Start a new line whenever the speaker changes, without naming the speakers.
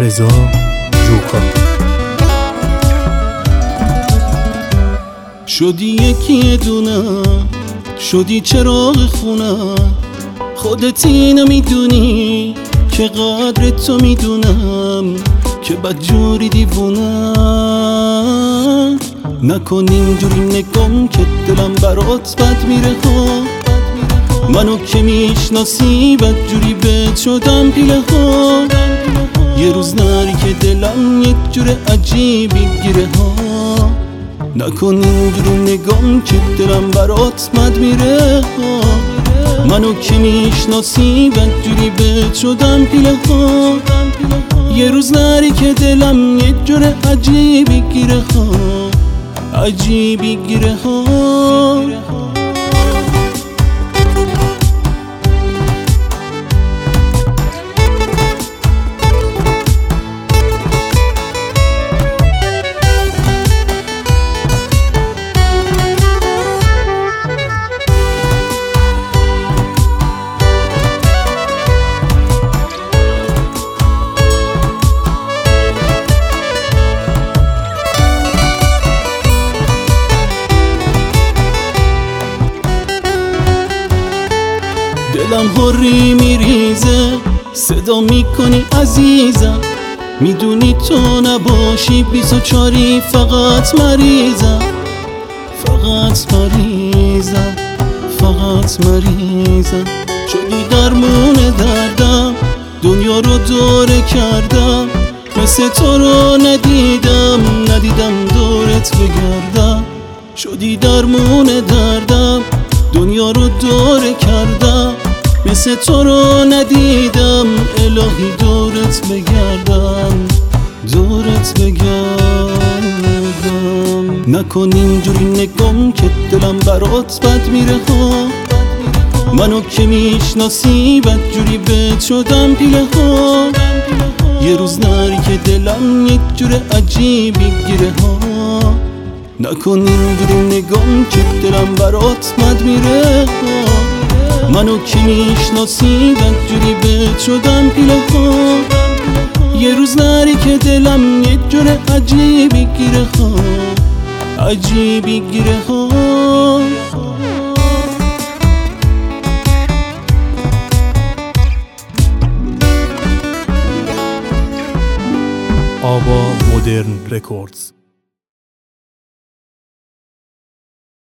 رضا جوکا.
شدی یکی دونم، شدی چراغ خونم، خودت اینو میدونی که قدر تو میدونم که بدجوری دیوونم. نکن اینجوری نگم که دلم برات بد میره ها، منو که میشناسی بدجوری بهت شدم پیله ها. یه روز نری که دلم یک جور عجیبی گیره ها. نکن اینجوری نگم که دلم برات بد میره ها، منو که میشناسی بدجوری بهت شدم پیله ها. یه روز نری که دلم یک جور عجیبی گیره ها، عجیبی گیره ها. دلم هری میریزه، صدا میکنی عزیزم، میدونی تو نباشی 24 فقط مریضم، فقط مریضم، فقط مریضم. شدی درمون دردم، دنیا رو دوره کردم، مثل تو رو ندیدم دورت بگردم. شدی درمون دردم، دنیا رو دوره کردم، مثل تو رو ندیدم الهی دورت بگردم، دورت بگردم. نکن اینجوری نگم که دلم برات بد میره ها، منو که میشناسی بدجوری بهت شدم پیله ها. یه روز نری که دلم یک جور عجیبی گیره ها. نکن اینجوری نگم که دلم برات بد میره ها، منو که میشناسی بدجوری بهت شدم پیله ها. یه روز نری که دلم یک جور عجیبی گیره ها، عجیبی گیره ها.
آوا مدرن رکوردز.